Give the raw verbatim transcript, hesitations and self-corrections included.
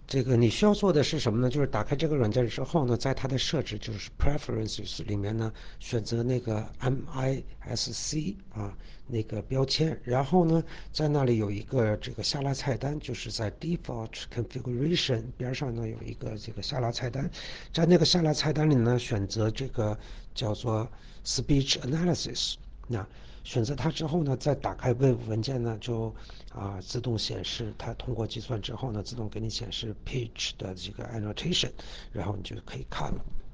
这个你需要做的是什么呢？就是打开这个软件之后呢，在它的设置就是 preferences 里面呢，选择那个 M I S C 啊那个标签，然后呢，在那里有一个这个下拉菜单，就是在 default configuration 边上呢有一个这个下拉菜单，在那个下拉菜单里呢，选择这个叫做 speech analysis。那选择它之后呢，再打开 Wave 文件呢，就啊自动显示它通过计算之后呢，自动给你显示 page 的这个 annotation，然后你就可以看了。